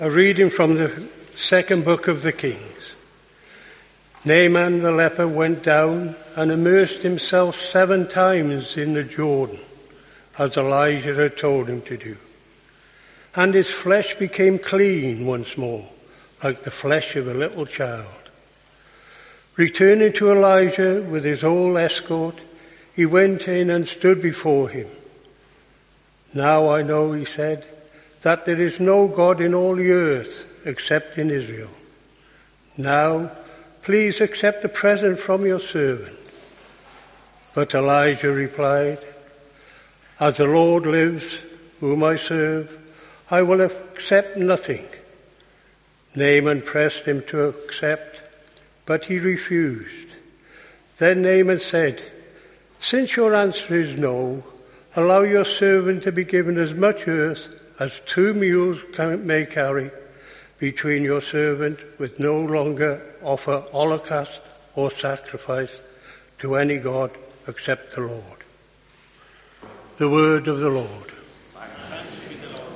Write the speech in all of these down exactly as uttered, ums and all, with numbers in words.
A reading from the second book of the Kings. Naaman the leper went down and immersed himself seven times in the Jordan, as Elijah had told him to do. And his flesh became clean once more, like the flesh of a little child. Returning to Elijah with his whole escort, he went in and stood before him. Now I know, he said, that there is no God in all the earth except in Israel. Now, please accept a present from your servant. But Elijah replied, as the Lord lives, whom I serve, I will accept nothing. Naaman pressed him to accept, but he refused. Then Naaman said, since your answer is no, allow your servant to be given as much earth as two mules may carry, between your servant with no longer offer holocaust or sacrifice to any god except the Lord. The word of the Lord. Thanks be the Lord.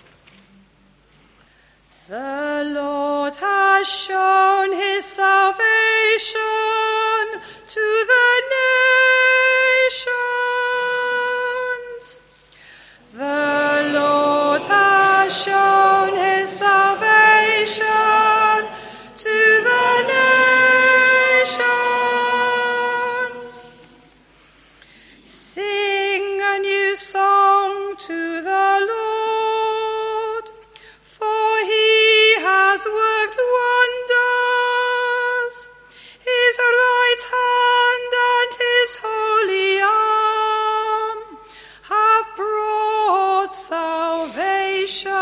The Lord has shown his salvation to the nations. The Lord has shown his salvation to the nations. Sing a new song to the Lord, for he has worked wonders. His right hand and his holy arm have brought salvation.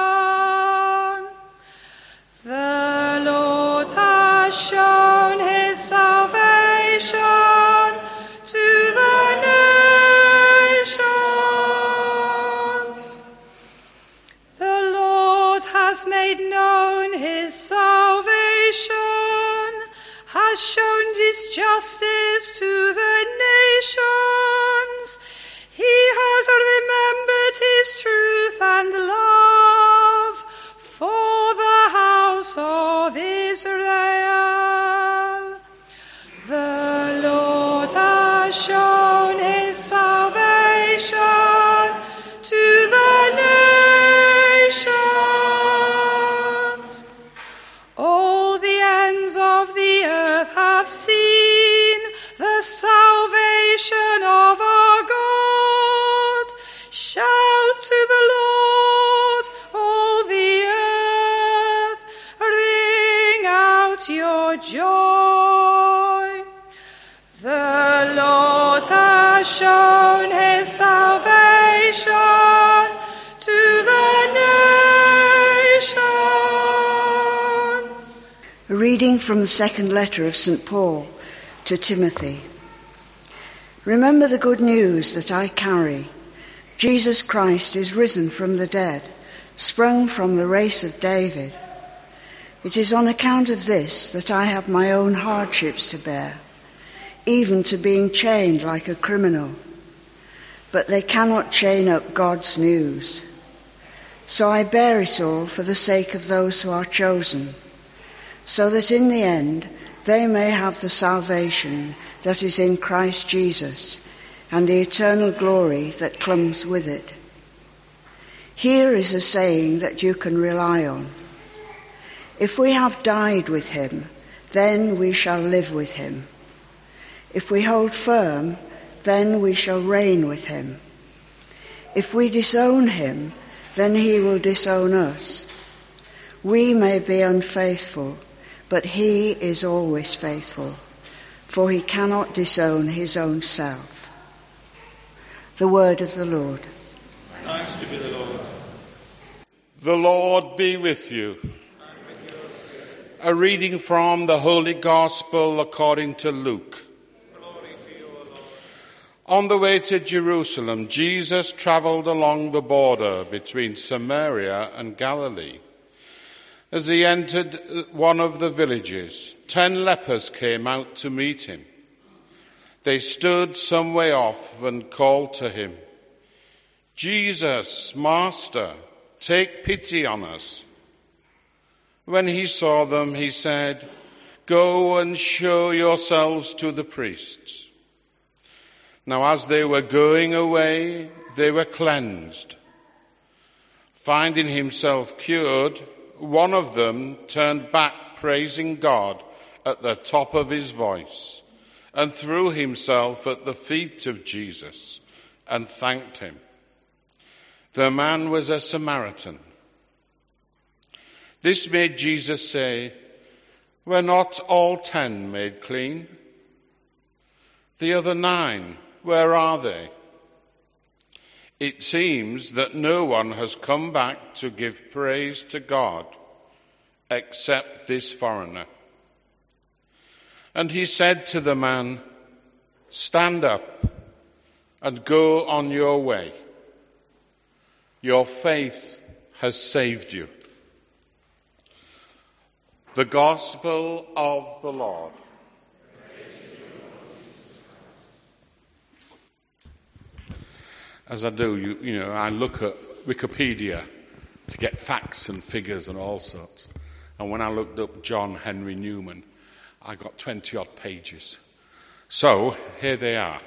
The Lord has shown his salvation to the nations. The Lord has made known his salvation, has shown his justice to the nations. He has remembered his truth and love for the house of Israel. The Lord has shown his salvation to the nations. All the ends of the earth have seen the salvation of our God. Shout to the Lord, all the earth, ring out your joy. The Lord has shown his salvation to the nations. A reading from the second letter of Saint Paul to Timothy. Remember the good news that I carry. Jesus Christ is risen from the dead, sprung from the race of David. It is on account of this that I have my own hardships to bear, even to being chained like a criminal. But they cannot chain up God's news. So I bear it all for the sake of those who are chosen, so that in the end they may have the salvation that is in Christ Jesus, and the eternal glory that comes with it. Here is a saying that you can rely on. If we have died with him, then we shall live with him. If we hold firm, then we shall reign with him. If we disown him, then he will disown us. We may be unfaithful, but he is always faithful, for he cannot disown his own self. The word of the Lord. Thanks to be the Lord. The Lord be with you. A reading from the Holy Gospel according to Luke. Glory to you, O Lord. On the way to Jerusalem, Jesus travelled along the border between Samaria and Galilee. As he entered one of the villages, ten lepers came out to meet him. They stood some way off and called to him, Jesus, Master, take pity on us. When he saw them, he said, "Go and show yourselves to the priests." Now as they were going away, they were cleansed. Finding himself cured, one of them turned back praising God at the top of his voice and threw himself at the feet of Jesus and thanked him. The man was a Samaritan. This made Jesus say, "Were not all ten made clean? The other nine, where are they? It seems that no one has come back to give praise to God except this foreigner." And he said to the man, "Stand up and go on your way. Your faith has saved you." The Gospel of the Lord. As I do, you, you know, I look at Wikipedia to get facts and figures and all sorts. And when I looked up John Henry Newman, I got twenty odd pages. So, here they are.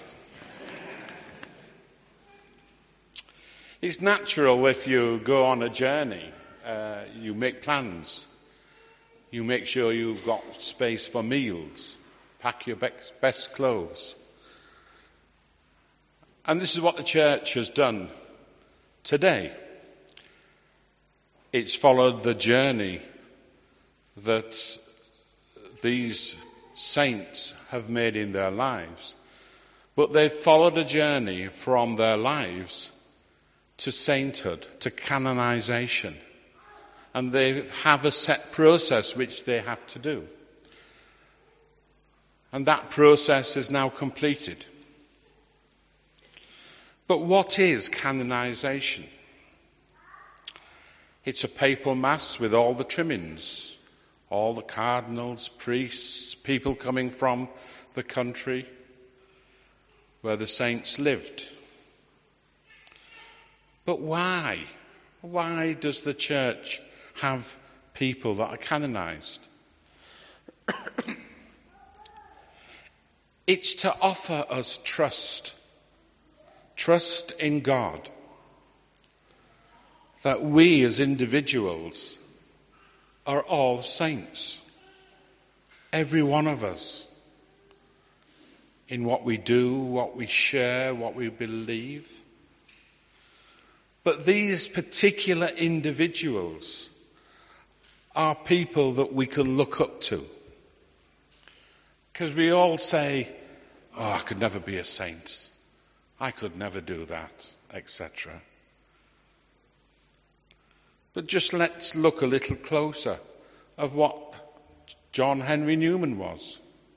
It's natural if you go on a journey, uh, you make plans. You make sure you've got space for meals. Pack your best clothes. And this is what the church has done today. It's followed the journey that these saints have made in their lives. But they've followed a journey from their lives to sainthood, to canonization. And they have a set process which they have to do. And that process is now completed. But what is canonization? It's a papal mass with all the trimmings, all the cardinals, priests, people coming from the country where the saints lived. But why? Why does the church have people that are canonized? It's to offer us trust. Trust in God. That we as individuals are all saints. Every one of us. In what we do, what we share, what we believe. But these particular individuals are people that we can look up to. Because we all say, "Oh, I could never be a saint. I could never do that," et cetera. But just let's look a little closer of what John Henry Newman was.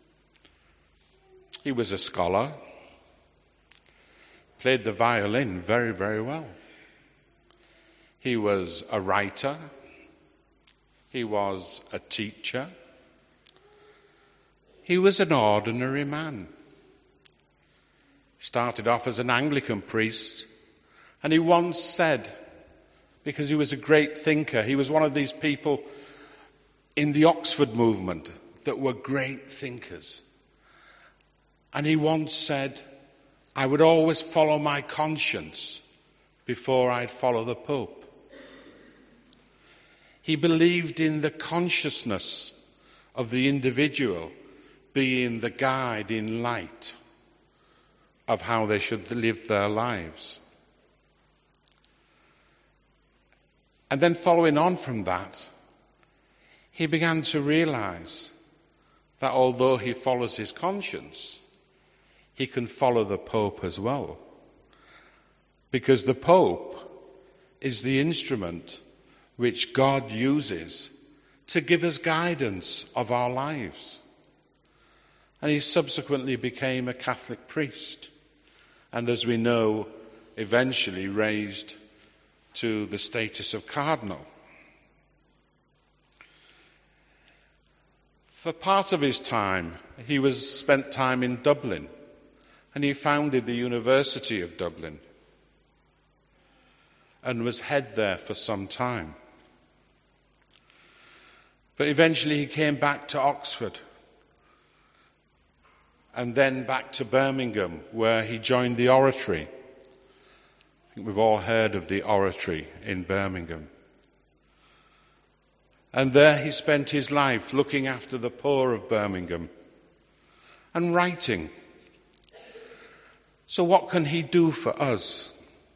He was a scholar, played the violin very, very well. He was a writer. He was a teacher. He was an ordinary man. Started off as an Anglican priest, and he once said, because he was a great thinker, he was one of these people in the Oxford movement that were great thinkers. And he once said, "I would always follow my conscience before I'd follow the Pope." He believed in the consciousness of the individual being the guide in light of how they should live their lives. And then following on from that, he began to realize that although he follows his conscience, he can follow the Pope as well. Because the Pope is the instrument which God uses to give us guidance of our lives. And he subsequently became a Catholic priest. And as we know, eventually raised to the status of cardinal. For part of his time, he was spent time in Dublin, and he founded the University of Dublin and was head there for some time. But eventually he came back to Oxford and then back to Birmingham, where he joined the Oratory. I think we've all heard of the Oratory in Birmingham. And there he spent his life looking after the poor of Birmingham and writing. So what can he do for us?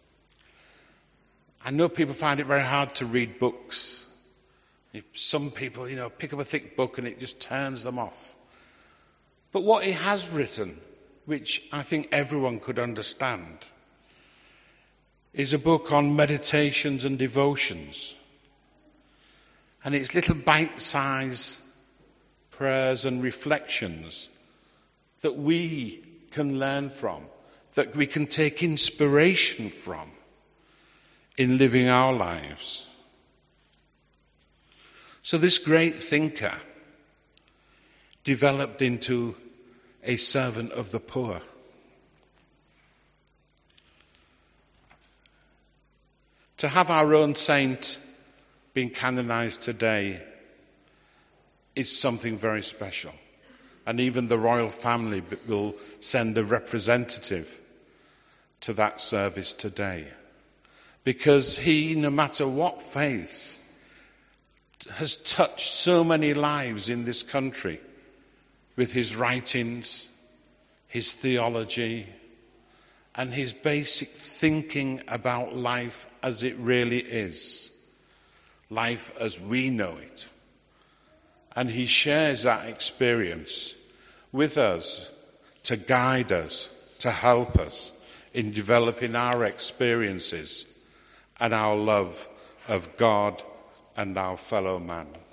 I know people find it very hard to read books. Some people, you know, pick up a thick book and it just turns them off. But what he has written, which I think everyone could understand, is a book on meditations and devotions. And it's little bite-sized prayers and reflections that we can learn from, that we can take inspiration from in living our lives. So this great thinker developed into a servant of the poor. To have our own saint being canonized today is something very special. And even the royal family will send a representative to that service today. Because he, no matter what faith, has touched so many lives in this country with his writings, his theology, and his basic thinking about life as it really is. Life as we know it. And he shares that experience with us to guide us, to help us in developing our experiences and our love of God and our fellow man.